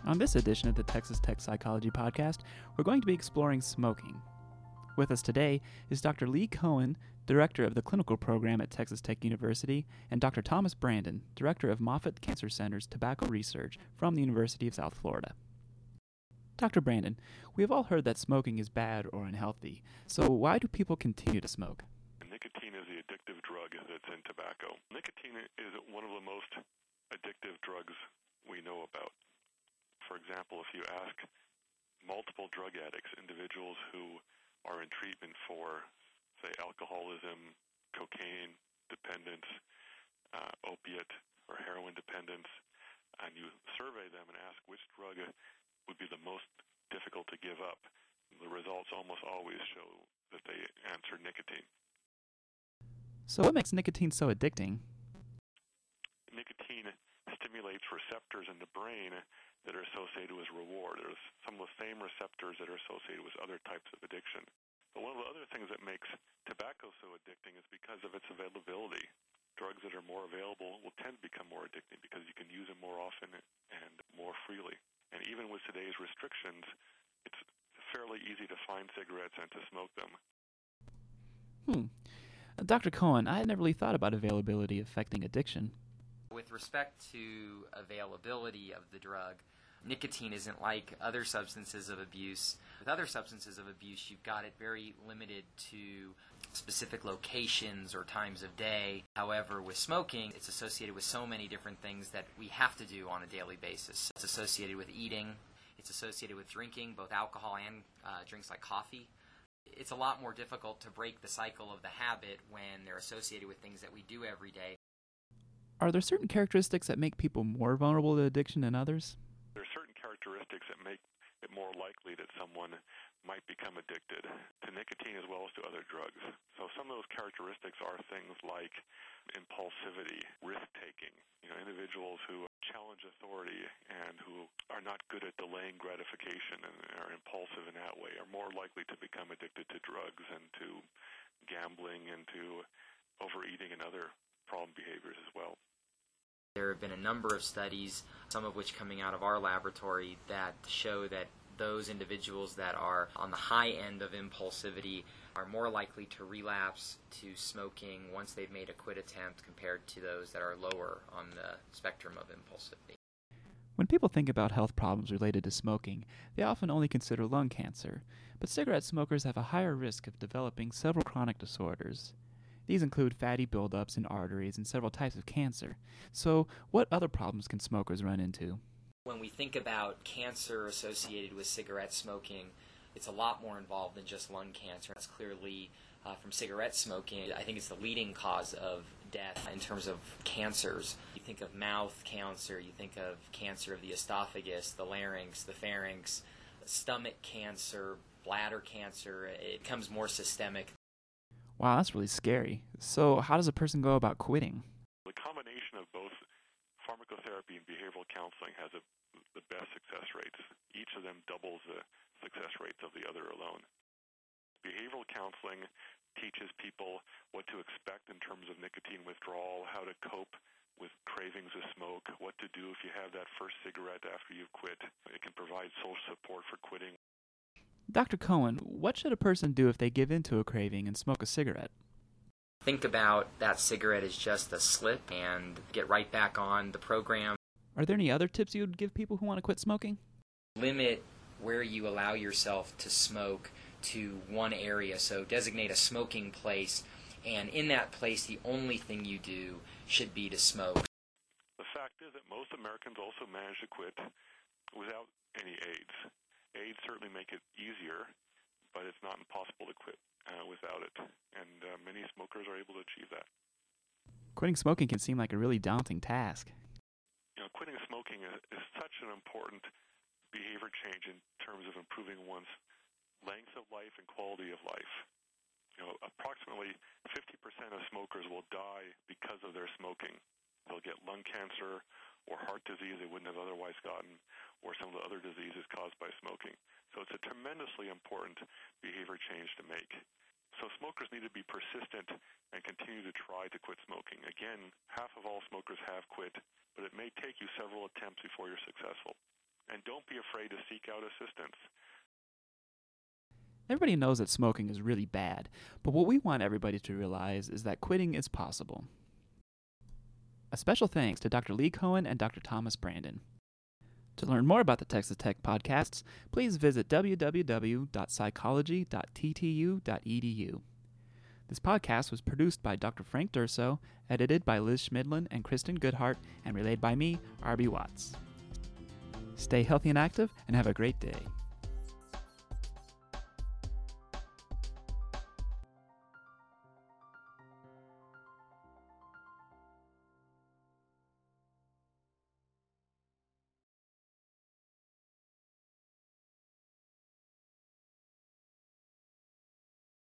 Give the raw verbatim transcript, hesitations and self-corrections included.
On this edition of the Texas Tech Psychology Podcast, we're going to be exploring smoking. With us today is Doctor Lee Cohen, Director of the Clinical Program at Texas Tech University, and Doctor Thomas Brandon, Director of Moffitt Cancer Center's Tobacco Research from the University of South Florida. Doctor Brandon, we have all heard that smoking is bad or unhealthy, so why do people continue to smoke? Nicotine is the addictive drug that's in tobacco. Nicotine is one of the most addictive drugs we know about. For example, if you ask multiple drug addicts, individuals who are in treatment for, say, alcoholism, cocaine dependence, uh, opiate or heroin dependence, and you survey them and ask which drug would be the most difficult to give up, the results almost always show that they answer nicotine. So what makes nicotine so addicting? Nicotine stimulates receptors in the brain that are associated with reward. There's some of the same receptors that are associated with other types of addiction. But one of the other things that makes tobacco so addicting is because of its availability. Drugs that are more available will tend to become more addicting because you can use them more often and more freely. And even with today's restrictions, it's fairly easy to find cigarettes and to smoke them. Hmm. Doctor Cohen, I had never really thought about availability affecting addiction. With respect to availability of the drug, nicotine isn't like other substances of abuse. With other substances of abuse, you've got it very limited to specific locations or times of day. However, with smoking, it's associated with so many different things that we have to do on a daily basis. It's associated with eating. It's associated with drinking, both alcohol and uh, drinks like coffee. It's a lot more difficult to break the cycle of the habit when they're associated with things that we do every day. Are there certain characteristics that make people more vulnerable to addiction than others? There are certain characteristics that make it more likely that someone might become addicted to nicotine as well as to other drugs. So some of those characteristics are things like impulsivity, risk-taking, you know, individuals who challenge authority and who are not good at delaying gratification and are impulsive in that way are more likely to become addicted to drugs and to gambling and to overeating and other problem behaviors as well. There have been a number of studies, some of which coming out of our laboratory, that show that those individuals that are on the high end of impulsivity are more likely to relapse to smoking once they've made a quit attempt compared to those that are lower on the spectrum of impulsivity. When people think about health problems related to smoking, they often only consider lung cancer, but cigarette smokers have a higher risk of developing several chronic disorders. These include fatty buildups in arteries and several types of cancer. So, what other problems can smokers run into? When we think about cancer associated with cigarette smoking, it's a lot more involved than just lung cancer. That's clearly uh, from cigarette smoking. I think it's the leading cause of death in terms of cancers. You think of mouth cancer, you think of cancer of the esophagus, the larynx, the pharynx, stomach cancer, bladder cancer. It becomes more systemic. Wow, that's really scary. So how does a person go about quitting? The combination of both pharmacotherapy and behavioral counseling has a, the best success rates. Each of them doubles the success rates of the other alone. Behavioral counseling teaches people what to expect in terms of nicotine withdrawal, how to cope with cravings of smoke, what to do if you have that first cigarette after you've quit. It can provide social support for quitting. Doctor Cohen, what should a person do if they give in to a craving and smoke a cigarette? Think about that cigarette as just a slip and get right back on the program. Are there any other tips you would give people who want to quit smoking? Limit where you allow yourself to smoke to one area. So designate a smoking place, and in that place the only thing you do should be to smoke. The fact is that most Americans also manage to quit without any aids. Aids certainly make it easier, but it's not impossible to quit uh, without it, and uh, many smokers are able to achieve that. Quitting smoking can seem like a really daunting task. You know, quitting smoking is, is such an important behavior change in terms of improving one's length of life and quality of life. You know, approximately fifty percent of smokers will die because of their smoking. They'll get lung cancer or heart disease they wouldn't have otherwise gotten, or some of the other diseases caused by smoking. So it's a tremendously important behavior change to make. So smokers need to be persistent and continue to try to quit smoking. Again, half of all smokers have quit, but it may take you several attempts before you're successful. And don't be afraid to seek out assistance. Everybody knows that smoking is really bad, but what we want everybody to realize is that quitting is possible. A special thanks to Doctor Lee Cohen and Doctor Thomas Brandon. To learn more about the Texas Tech podcasts, please visit w w w dot psychology dot t t u dot e d u. This podcast was produced by Doctor Frank Durso, edited by Liz Schmidlin and Kristen Goodhart, and relayed by me, R B Watts. Stay healthy and active, and have a great day.